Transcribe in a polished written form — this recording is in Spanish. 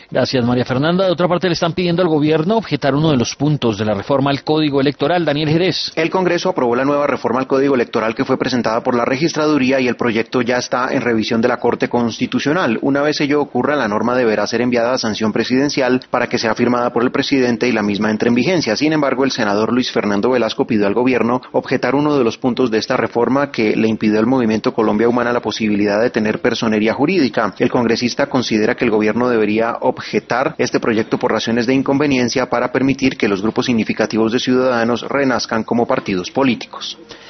Gracias, María Fernanda. De otra parte, le están pidiendo al gobierno objetar uno de los puntos de la reforma al Código Electoral. Daniel Jerez. El Congreso aprobó la nueva reforma al Código Electoral que fue presentada por la Registraduría y el proyecto ya está en revisión de la Corte Constitucional. Una vez ello ocurra, la norma deberá ser enviada a sanción presidencial para que sea firmada por el presidente y la misma entre en vigencia. Sin embargo, el senador Luis Fernando Velasco pidió al gobierno objetar uno de los puntos de esta reforma que le impidió al Movimiento Colombia Humana la posibilidad de tener personería jurídica. El congresista considera que el gobierno debería objetar este proyecto por razones de inconveniencia para permitir que los grupos significativos de ciudadanos renazcan como partidos políticos.